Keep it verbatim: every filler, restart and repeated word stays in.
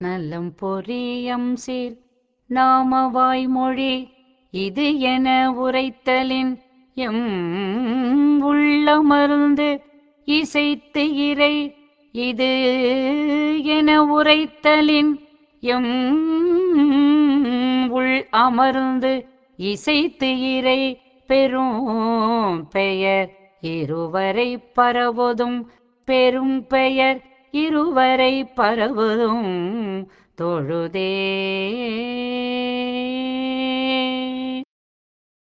நலம் பொறியம் சீர் நாம வாய்மொழி இது என உரைத்தலின் எம் உள்ளமர்ந்து இசைத்து இறை இது என உரைத்தலின் எம் உள் அமர்ந்து இசைத்து இறை பெரும் பெயர் இருவரை பரவதும் பெரும் பெயர் இருவரை பரவதும் தொழுதே